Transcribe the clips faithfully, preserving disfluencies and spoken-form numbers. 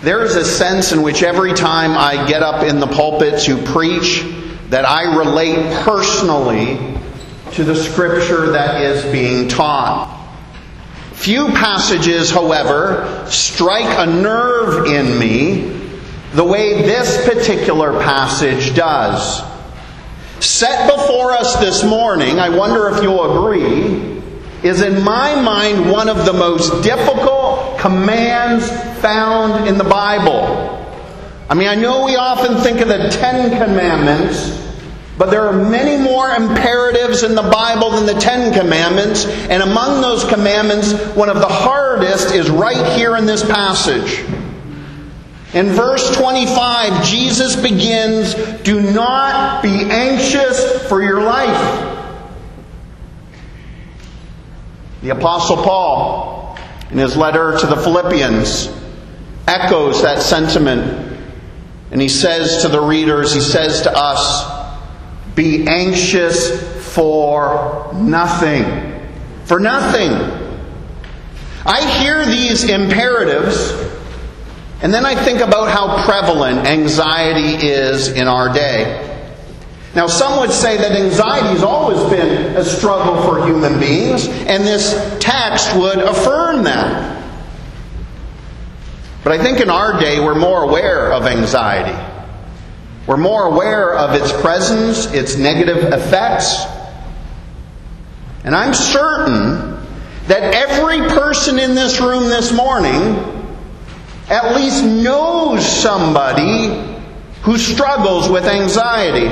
There is a sense in which every time I get up in the pulpit to preach, that I relate personally to the Scripture that is being taught. Few passages, however, strike a nerve in me the way this particular passage does. Set before us this morning, I wonder if you'll agree, is in my mind one of the most difficult commands found in the Bible. I mean, I know we often think of the Ten Commandments, but there are many more imperatives in the Bible than the Ten Commandments. And among those commandments, one of the hardest is right here in this passage. In verse twenty-five, Jesus begins, "Do not be anxious for your life." The Apostle Paul, in his letter to the Philippians, echoes that sentiment. And he says to the readers, he says to us, "Be anxious for nothing." For nothing. I hear these imperatives, and then I think about how prevalent anxiety is in our day. Now, some would say that anxiety has always been a struggle for human beings, and this text would affirm that. But I think in our day we're more aware of anxiety. We're more aware of its presence, its negative effects. And I'm certain that every person in this room this morning at least knows somebody who struggles with anxiety.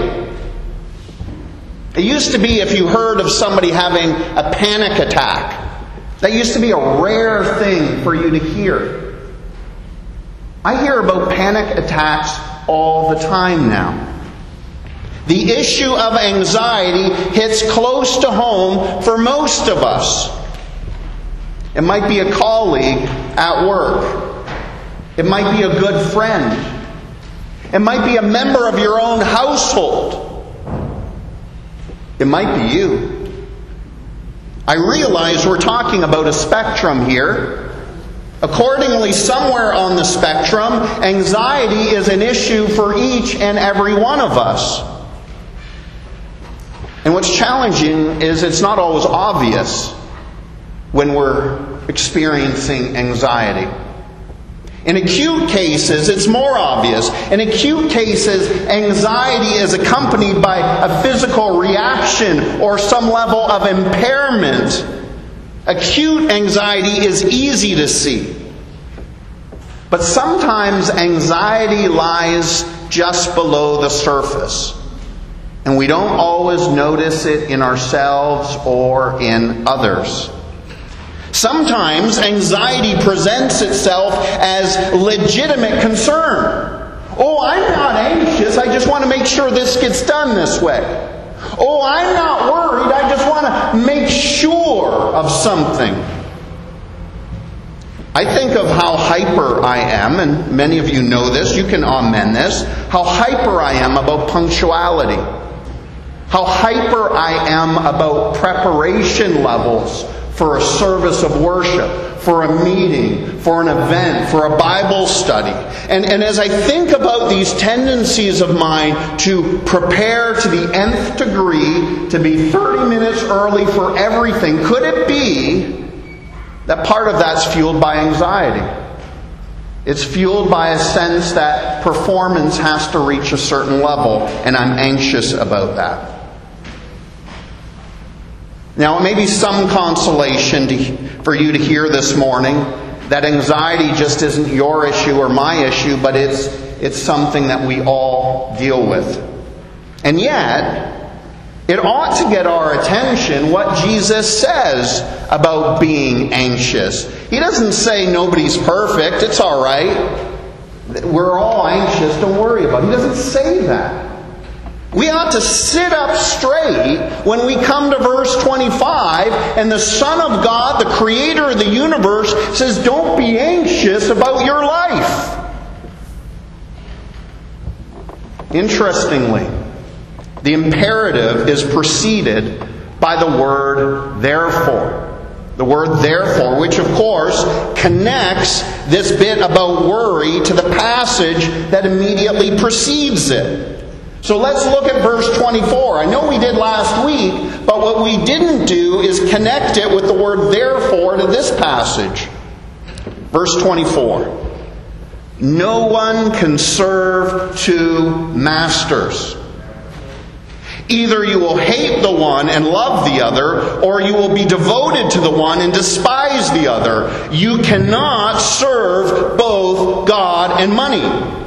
It used to be if you heard of somebody having a panic attack, that used to be a rare thing for you to hear. I hear about panic attacks all the time now. The issue of anxiety hits close to home for most of us. It might be a colleague at work. It might be a good friend. It might be a member of your own household. It might be you. I realize we're talking about a spectrum here. Accordingly, somewhere on the spectrum, anxiety is an issue for each and every one of us. And what's challenging is it's not always obvious when we're experiencing anxiety. In acute cases, it's more obvious. In acute cases, anxiety is accompanied by a physical reaction or some level of impairment. Acute anxiety is easy to see. But sometimes anxiety lies just below the surface. And we don't always notice it in ourselves or in others. Sometimes anxiety presents itself as legitimate concern. Oh, I'm not anxious. I just want to make sure this gets done this way. Oh, I'm not worried. I just want to make sure of something. I think of how hyper I am, and many of you know this. You can amend this. How hyper I am about punctuality. How hyper I am about preparation levels for a service of worship, for a meeting, for an event, for a Bible study. And, and as I think about these tendencies of mine to prepare to the nth degree, to be thirty minutes early for everything, could it be that part of that's fueled by anxiety? It's fueled by a sense that performance has to reach a certain level, and I'm anxious about that. Now, it may be some consolation to, for you to hear this morning that anxiety just isn't your issue or my issue, but it's, it's something that we all deal with. And yet, it ought to get our attention what Jesus says about being anxious. He doesn't say nobody's perfect, it's all right. We're all anxious, don't worry about it. He doesn't say that. We ought to sit up straight when we come to verse twenty-five and the Son of God, the Creator of the universe, says, don't be anxious about your life. Interestingly, the imperative is preceded by the word therefore. The word therefore, which of course connects this bit about worry to the passage that immediately precedes it. So let's look at verse twenty-four. I know we did last week, but what we didn't do is connect it with the word therefore to this passage. Verse twenty-four. No one can serve two masters. Either you will hate the one and love the other, or you will be devoted to the one and despise the other. You cannot serve both God and money.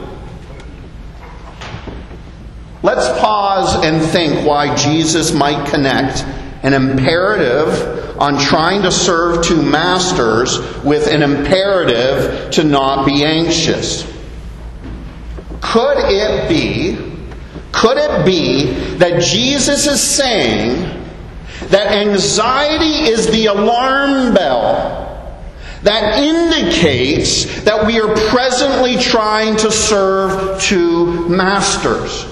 Let's pause and think why Jesus might connect an imperative on trying to serve two masters with an imperative to not be anxious. Could it be Could it be that Jesus is saying that anxiety is the alarm bell that indicates that we are presently trying to serve two masters?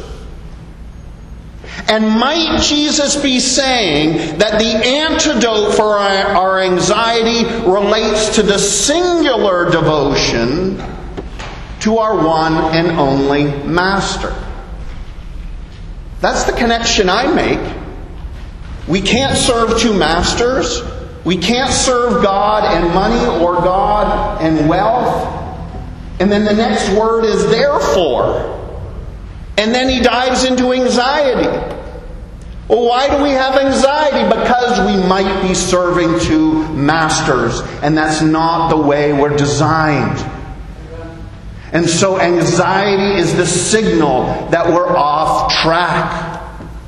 And might Jesus be saying that the antidote for our, our anxiety relates to the singular devotion to our one and only Master? That's the connection I make. We can't serve two masters. We can't serve God and money or God and wealth. And then the next word is therefore. And then he dives into anxiety. Well, why do we have anxiety? Because we might be serving two masters. And that's not the way we're designed. And so anxiety is the signal that we're off track.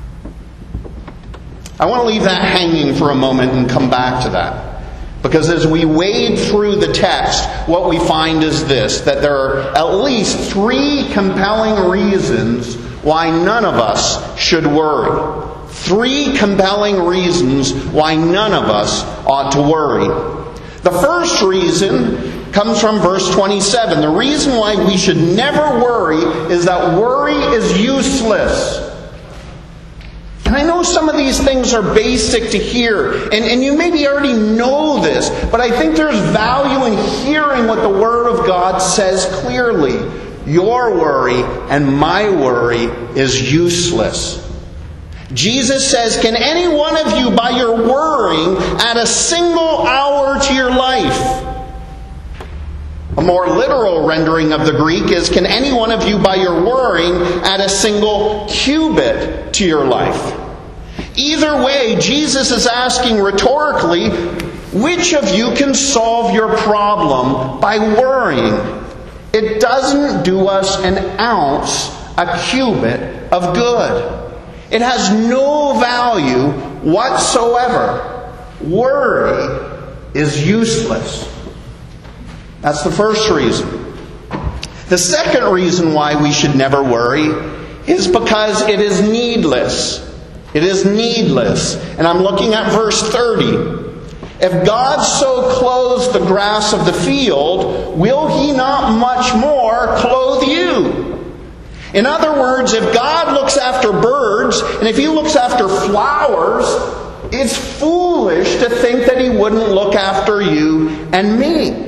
I want to leave that hanging for a moment and come back to that. Because as we wade through the text, what we find is this, that there are at least three compelling reasons why none of us should worry. Three compelling reasons why none of us ought to worry. The first reason comes from verse twenty-seven. The reason why we should never worry is that worry is useless. And I know some of these things are basic to hear, and, and you maybe already know this, but I think there's value in hearing what the Word of God says clearly. Your worry and my worry is useless. Jesus says, can any one of you by your worrying add a single hour to your life? A more literal rendering of the Greek is, can any one of you by your worrying add a single cubit to your life? Either way, Jesus is asking rhetorically, which of you can solve your problem by worrying? It doesn't do us an ounce, a cubit of good. It has no value whatsoever. Worry is useless. That's the first reason. The second reason why we should never worry is because it is needless. It is needless. And I'm looking at verse thirty. If God so clothes the grass of the field, will He not much more clothe you? In other words, if God looks after birds, and if He looks after flowers, it's foolish to think that He wouldn't look after you and me.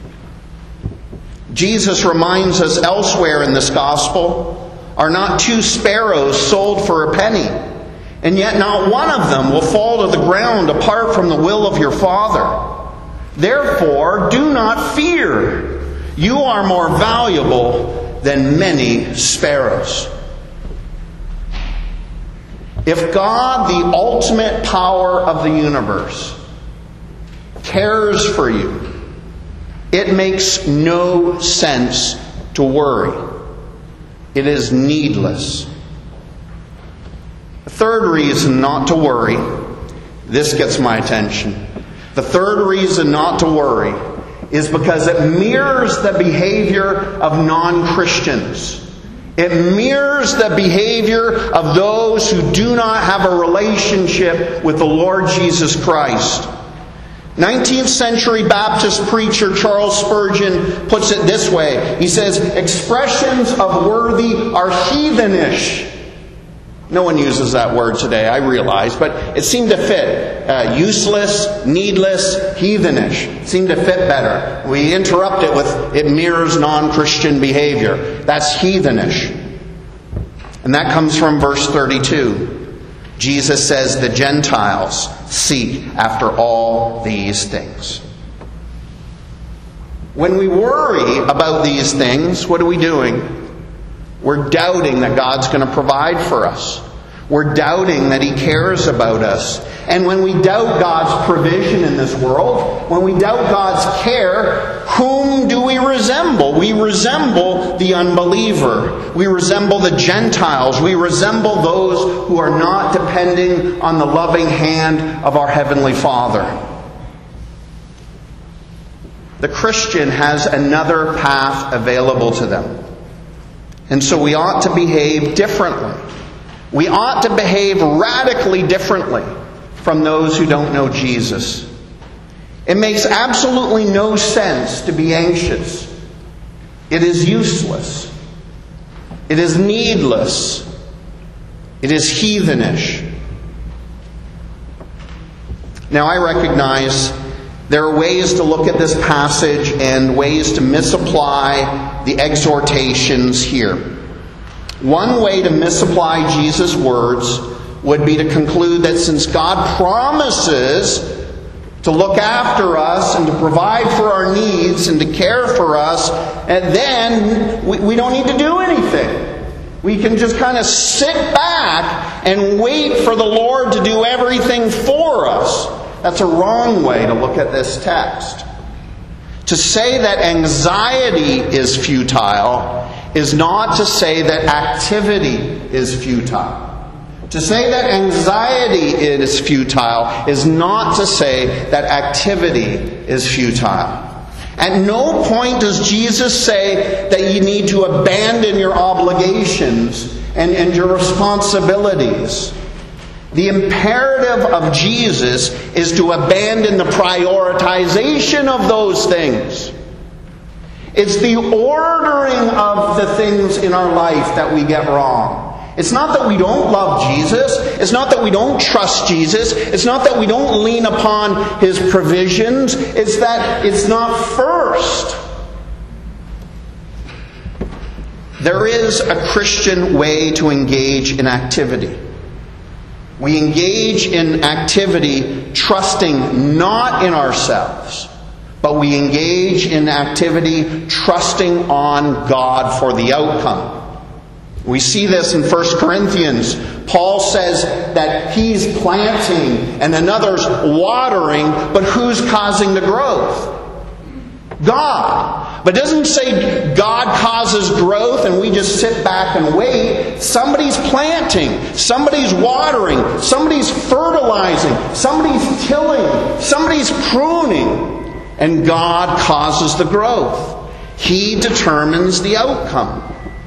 Jesus reminds us elsewhere in this gospel, are not two sparrows sold for a penny? And yet not one of them will fall to the ground apart from the will of your Father. Therefore, do not fear. You are more valuable than many sparrows. If God, the ultimate power of the universe, cares for you, it makes no sense to worry. It is needless. The third reason not to worry, this gets my attention. The third reason not to worry is because it mirrors the behavior of non-Christians. It mirrors the behavior of those who do not have a relationship with the Lord Jesus Christ. nineteenth century Baptist preacher Charles Spurgeon puts it this way. He says, expressions of worthy are heathenish. No one uses that word today, I realize, but it seemed to fit. Uh, useless, needless, heathenish. It seemed to fit better. We interrupt it with, it mirrors non-Christian behavior. That's heathenish. And that comes from verse thirty-two. Jesus says the Gentiles seek after all these things. When we worry about these things, what are we doing? We're doubting that God's going to provide for us. We're doubting that He cares about us. And when we doubt God's provision in this world, when we doubt God's care, whom do we resemble? We resemble the unbeliever. We resemble the Gentiles. We resemble those who are not depending on the loving hand of our Heavenly Father. The Christian has another path available to them. And so we ought to behave differently. We ought to behave radically differently from those who don't know Jesus. It makes absolutely no sense to be anxious. It is useless. It is needless. It is heathenish. Now I recognize there are ways to look at this passage and ways to misapply the exhortations here. One way to misapply Jesus' words would be to conclude that since God promises to look after us and to provide for our needs and to care for us, and then we, we don't need to do anything. We can just kind of sit back and wait for the Lord to do everything for us. That's a wrong way to look at this text. To say that anxiety is futile is not to say that activity is futile. To say that anxiety is futile is not to say that activity is futile. At no point does Jesus say that you need to abandon your obligations and, and your responsibilities. The imperative of Jesus is to abandon the prioritization of those things. It's the ordering of the things in our life that we get wrong. It's not that we don't love Jesus. It's not that we don't trust Jesus. It's not that we don't lean upon His provisions. It's that it's not first. There is a Christian way to engage in activity. We engage in activity trusting not in ourselves, but we engage in activity trusting on God for the outcome. We see this in First Corinthians. Paul says that he's planting and another's watering, but who's causing the growth? God. But it doesn't say God causes growth and we just sit back and wait. Somebody's planting. Somebody's watering. Somebody's fertilizing. Somebody's tilling. Somebody's pruning. And God causes the growth. He determines the outcome.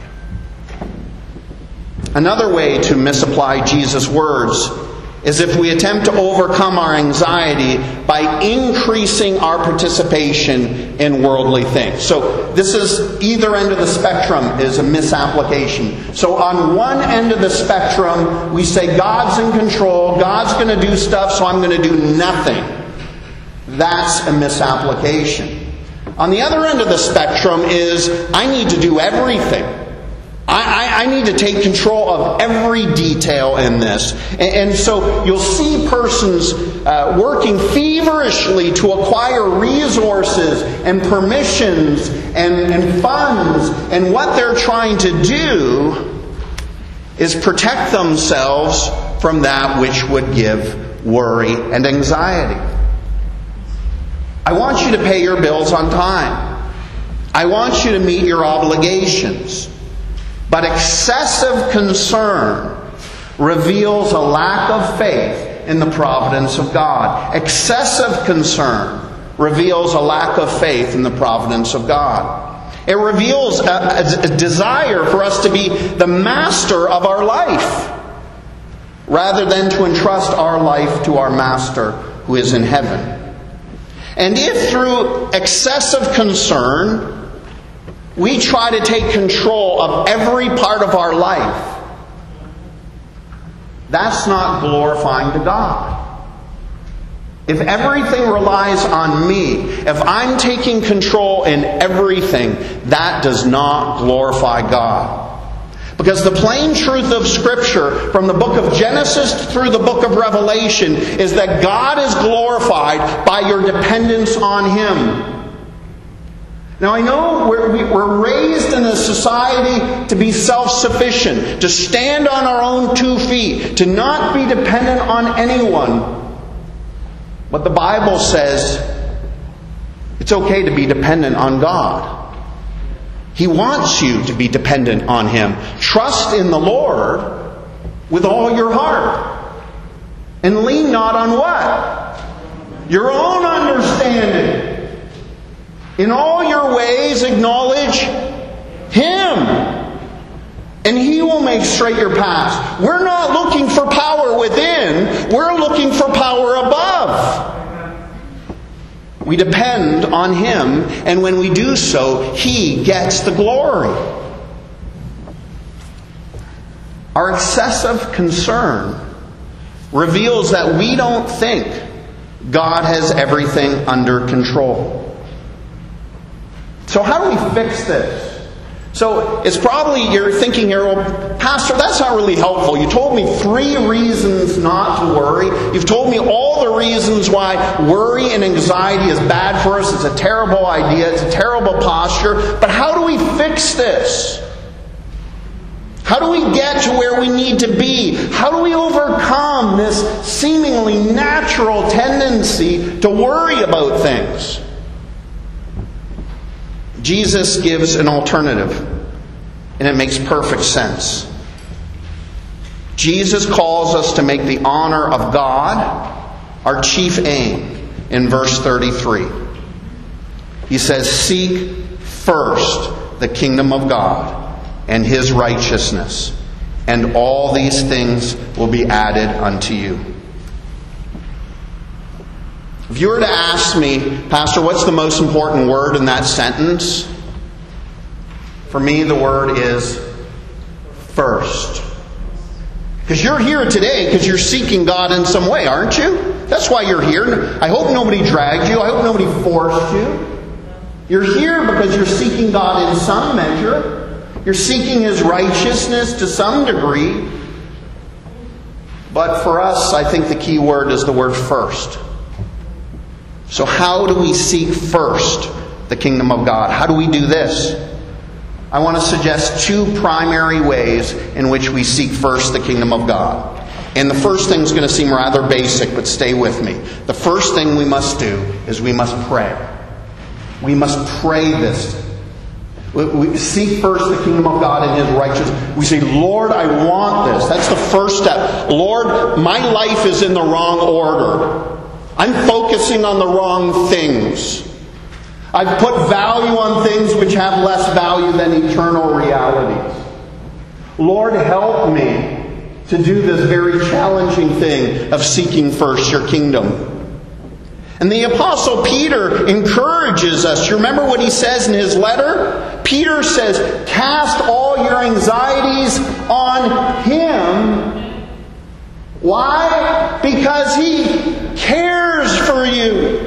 Another way to misapply Jesus' words is if we attempt to overcome our anxiety by increasing our participation in worldly things. So this is either end of the spectrum is a misapplication. So on one end of the spectrum, we say God's in control, God's going to do stuff, so I'm going to do nothing. That's a misapplication. On the other end of the spectrum is I need to do everything. I, I, I need to take control of every detail in this. And, and so you'll see persons uh, working feverishly to acquire resources and permissions and, and funds. And what they're trying to do is protect themselves from that which would give worry and anxiety. I want you to pay your bills on time. I want you to meet your obligations. But excessive concern reveals a lack of faith in the providence of God. Excessive concern reveals a lack of faith in the providence of God. It reveals a, a desire for us to be the master of our life, rather than to entrust our life to our Master who is in heaven. And if through excessive concern we try to take control of every part of our life, that's not glorifying to God. If everything relies on me, if I'm taking control in everything, that does not glorify God. Because the plain truth of Scripture, from the book of Genesis through the book of Revelation, is that God is glorified by your dependence on Him. Now I know we're, we're raised in a society to be self-sufficient, to stand on our own two feet, to not be dependent on anyone. But the Bible says it's okay to be dependent on God. He wants you to be dependent on Him. Trust in the Lord with all your heart. And lean not on what? Your own understanding. In all your ways acknowledge Him, and He will make straight your paths. We're not looking for power within. We're looking for power above. We depend on Him, and when we do so, He gets the glory. Our excessive concern reveals that we don't think God has everything under control. So how do we fix this? So it's probably, you're thinking here, well, Pastor, that's not really helpful. You told me three reasons not to worry. You've told me all the reasons why worry and anxiety is bad for us. It's a terrible idea. It's a terrible posture. But how do we fix this? How do we get to where we need to be? How do we overcome this seemingly natural tendency to worry about things? Jesus gives an alternative, and it makes perfect sense. Jesus calls us to make the honor of God our chief aim in verse thirty-three. He says, "Seek first the kingdom of God and His righteousness, and all these things will be added unto you." If you were to ask me, Pastor, what's the most important word in that sentence? For me, the word is first. Because you're here today because you're seeking God in some way, aren't you? That's why you're here. I hope nobody dragged you. I hope nobody forced you. You're here because you're seeking God in some measure. You're seeking His righteousness to some degree. But for us, I think the key word is the word first. So how do we seek first the kingdom of God? How do we do this? I want to suggest two primary ways in which we seek first the kingdom of God. And the first thing is going to seem rather basic, but stay with me. The first thing we must do is we must pray. We must pray this. We seek first the kingdom of God and His righteousness. We say, Lord, I want this. That's the first step. Lord, my life is in the wrong order. I'm focusing on the wrong things. I've put value on things which have less value than eternal realities. Lord, help me to do this very challenging thing of seeking first your kingdom. And the Apostle Peter encourages us. You remember what he says in his letter? Peter says, cast all your anxieties on Him. Why? Because He cares for you.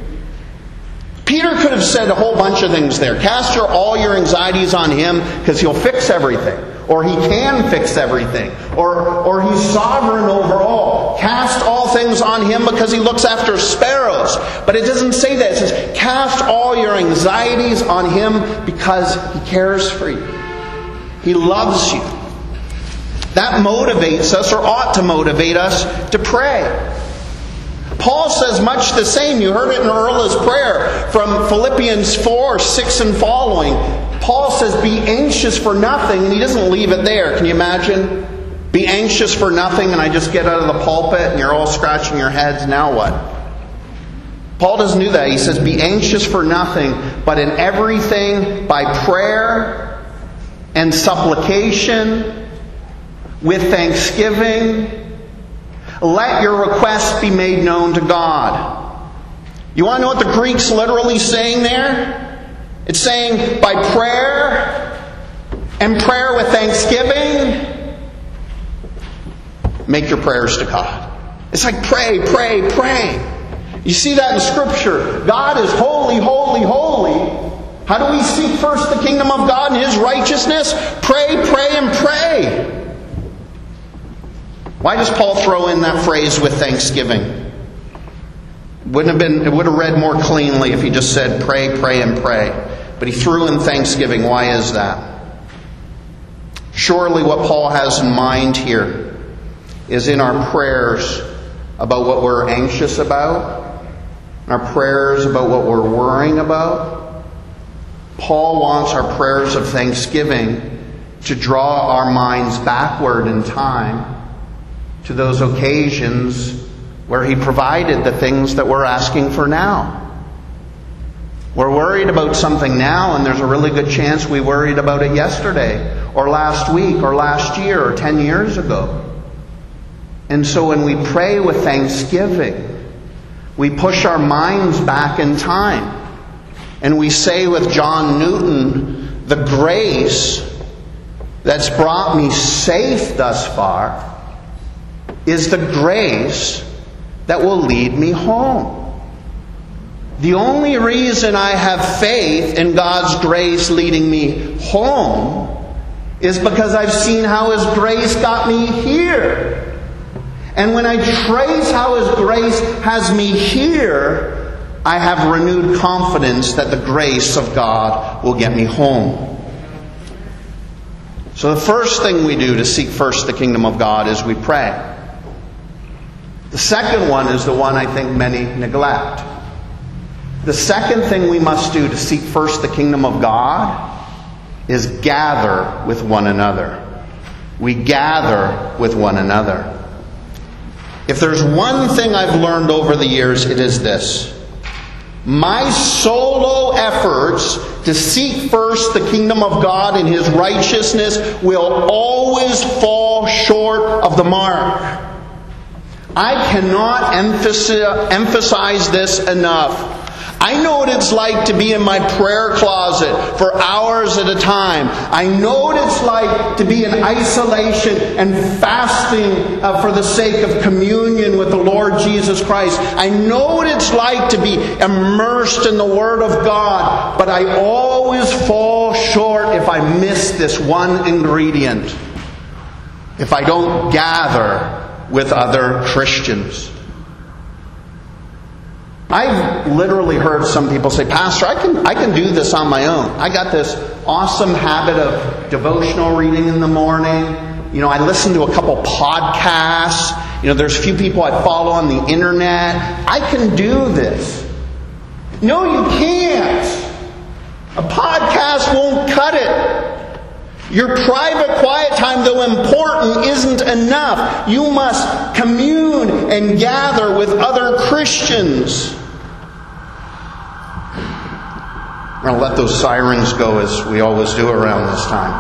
Peter could have said a whole bunch of things there. Cast your, all your anxieties on Him because He'll fix everything. Or He can fix everything. Or, or He's sovereign over all. Cast all things on Him because He looks after sparrows. But it doesn't say that. It says, cast all your anxieties on Him because He cares for you. He loves you. That motivates us, or ought to motivate us, to pray. Paul says much the same. You heard it in Erla's prayer from Philippians four, six and following. Paul says, be anxious for nothing, and he doesn't leave it there. Can you imagine? Be anxious for nothing, and I just get out of the pulpit and you're all scratching your heads. Now what? Paul doesn't do that. He says, be anxious for nothing, but in everything by prayer and supplication with thanksgiving, let your requests be made known to God. You want to know what the Greek's literally saying there? It's saying by prayer and prayer with thanksgiving. make your prayers to God. It's like pray, pray, pray. You see that in Scripture. God is holy, holy, holy. How do we seek first the kingdom of God and His righteousness? Pray, pray, and pray. Why does Paul throw in that phrase with thanksgiving? Wouldn't have been, it would have read more cleanly if he just said pray, pray, and pray. But he threw in thanksgiving. Why is that? Surely what Paul has in mind here is in our prayers about what we're anxious about, our prayers about what we're worrying about. Paul wants our prayers of thanksgiving to draw our minds backward in time to those occasions where He provided the things that we're asking for now. We're worried about something now, and there's a really good chance we worried about it yesterday, or last week, or last year, or ten years ago. And so when we pray with thanksgiving, we push our minds back in time. And we say with John Newton, the grace that's brought me safe thus far is the grace that will lead me home. The only reason I have faith in God's grace leading me home is because I've seen how His grace got me here. And when I trace how His grace has me here, I have renewed confidence that the grace of God will get me home. So the first thing we do to seek first the kingdom of God is we pray. The second one is the one I think many neglect. The second thing we must do to seek first the kingdom of God is gather with one another. We gather with one another. If there's one thing I've learned over the years, it is this. My solo efforts to seek first the kingdom of God and His righteousness will always fall short of the mark. I cannot emphasize this enough. I know what it's like to be in my prayer closet for hours at a time. I know what it's like to be in isolation and fasting uh, for the sake of communion with the Lord Jesus Christ. I know what it's like to be immersed in the Word of God. But I always fall short if I miss this one ingredient. If I don't gather with other Christians. I've literally heard some people say, Pastor, I can I can do this on my own. I got this awesome habit of devotional reading in the morning. You know, I listen to a couple podcasts. You know, there's a few people I follow on the internet. I can do this. No, you can't. A podcast won't cut it. Your private quiet time, though important, isn't enough. You must commune and gather with other Christians. We're going to let those sirens go as we always do around this time.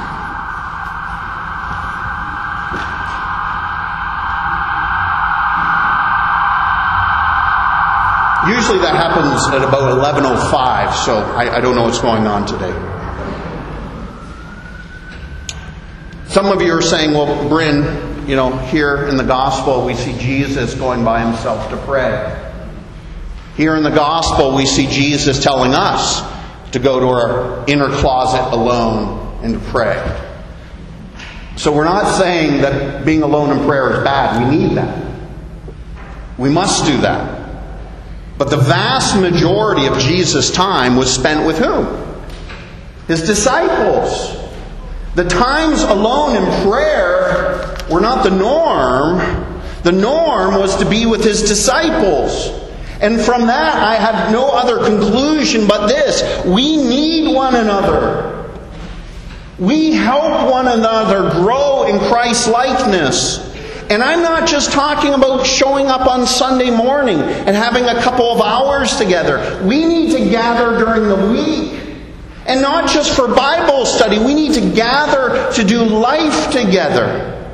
Usually that happens at about eleven oh five, so I, I don't know what's going on today. Some of you are saying, well, Bryn, you know, here in the gospel we see Jesus going by Himself to pray. Here in the gospel we see Jesus telling us to go to our inner closet alone and to pray. So we're not saying that being alone in prayer is bad. We need that. We must do that. But the vast majority of Jesus' time was spent with whom? His disciples. The times alone in prayer were not the norm. The norm was to be with His disciples. And from that I have no other conclusion but this. We need one another. We help one another grow in Christ's likeness. And I'm not just talking about showing up on Sunday morning and having a couple of hours together. We need to gather during the week. And not just for Bible study. We need to gather to do life together.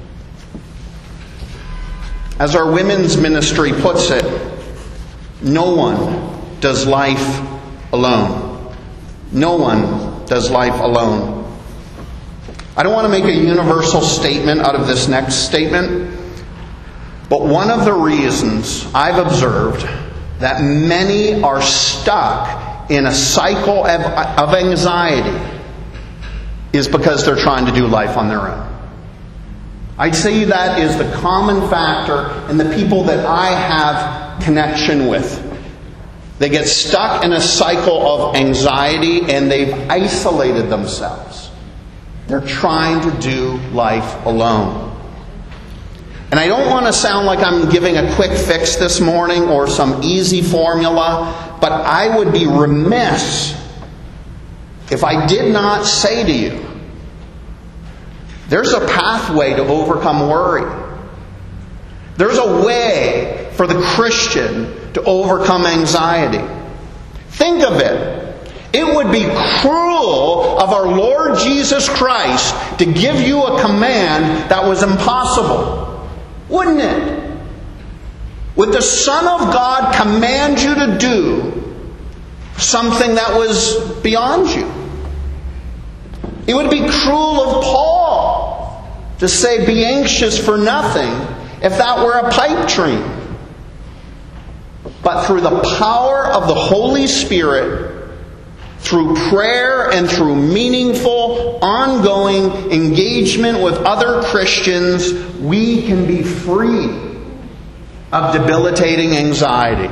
As our women's ministry puts it, no one does life alone. No one does life alone. I don't want to make a universal statement out of this next statement, but one of the reasons I've observed that many are stuck in a cycle of, of anxiety is because they're trying to do life on their own. I'd say that is the common factor in the people that I have connection with. They get stuck in a cycle of anxiety and they've isolated themselves. They're trying to do life alone. And I don't want to sound like I'm giving a quick fix this morning or some easy formula, but I would be remiss if I did not say to you, there's a pathway to overcome worry. There's a way for the Christian to overcome anxiety. Think of it. It would be cruel of our Lord Jesus Christ to give you a command that was impossible. Wouldn't it? Would the Son of God command you to do something that was beyond you? It would be cruel of Paul to say, be anxious for nothing, if that were a pipe dream. But through the power of the Holy Spirit, through prayer and through meaningful, ongoing engagement with other Christians, we can be free of debilitating anxiety.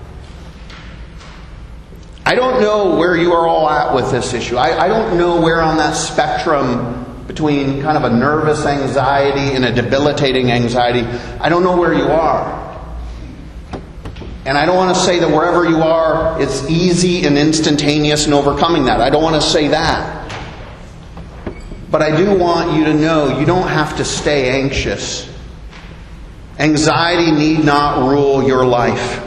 I don't know where you are all at with this issue. I, I don't know where on that spectrum between kind of a nervous anxiety and a debilitating anxiety. I don't know where you are. And I don't want to say that wherever you are, it's easy and instantaneous in overcoming that. I don't want to say that. But I do want you to know you don't have to stay anxious. Anxiety need not rule your life.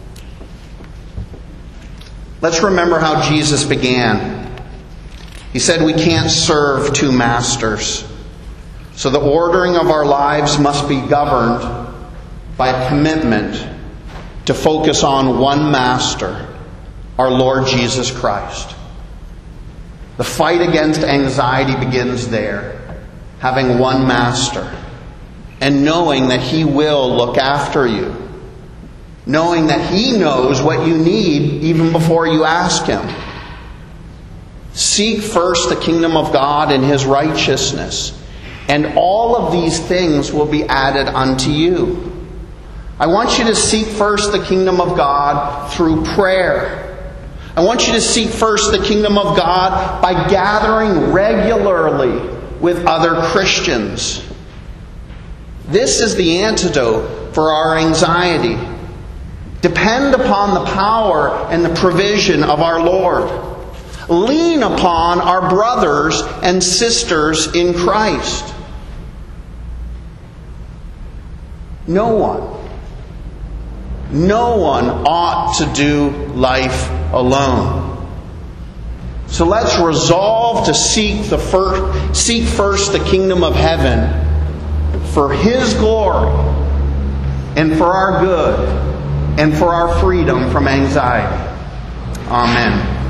Let's remember how Jesus began. He said we can't serve two masters. So the ordering of our lives must be governed by a commitment to focus on one master, our Lord Jesus Christ. The fight against anxiety begins there, having one master, and knowing that He will look after you. Knowing that He knows what you need even before you ask Him. Seek first the kingdom of God and His righteousness, and all of these things will be added unto you. I want you to seek first the kingdom of God through prayer. I want you to seek first the kingdom of God by gathering regularly with other Christians. This is the antidote for our anxiety. Depend upon the power and the provision of our Lord. Lean upon our brothers and sisters in Christ. No one, no one ought to do life alone. So let's resolve to seek the first, seek first the kingdom of heaven for His glory and for our good, and for our freedom from anxiety. Amen.